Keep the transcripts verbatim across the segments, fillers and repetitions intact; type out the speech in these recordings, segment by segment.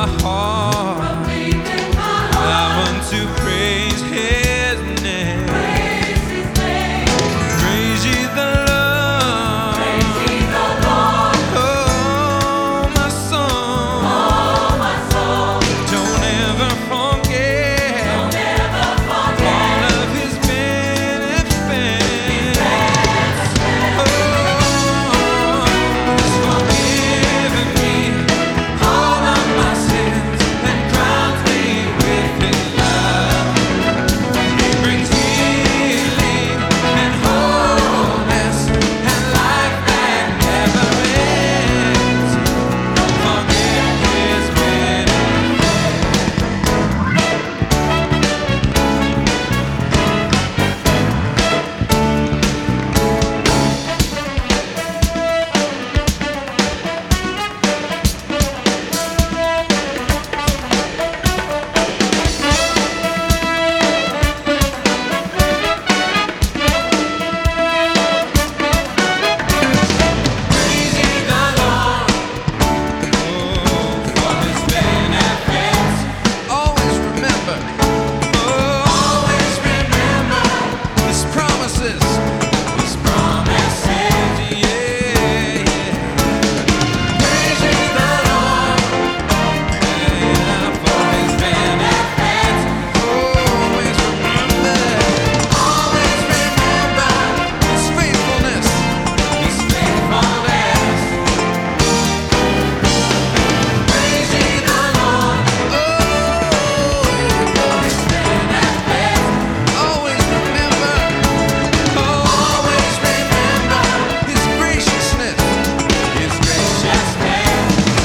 heart. I want to praise His name. Praise ye the Lord. Oh, my soul. Don't ever forget all of His benefits. Oh, He's forgiven me all of my sins and crowned me with His love. He brings healing and wholeness and life that never ends. Don't forget His Praise ye the Lord, oh, for His benefits. Always remember, oh, always remember His promises, His promises, yeah, yeah. Praise ye the Lord, yeah, for His benefits. Always remember, always remember His faithfulness, His faithfulness. Praise ye the Lord, oh, for His benefits. Always remember, always remember His graciousness, His graciousness.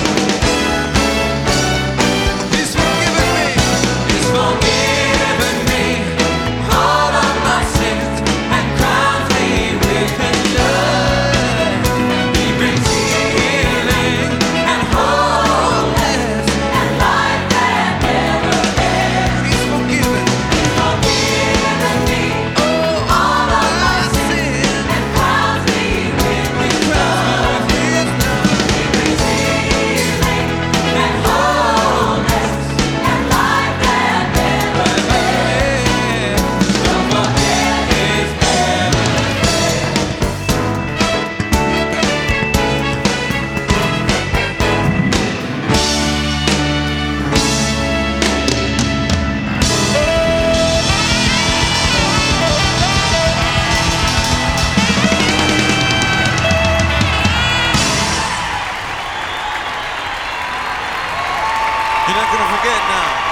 He's forgiven me, He's forgiven me all of my sins and crowned me with His love. He brings healing and wholeness and life that never ends. He's forgiven, He's forgiven me all of my sins and crowned me with His love. He brings healing and wholeness and life that never ends. Don't forget His You're not gonna forget now.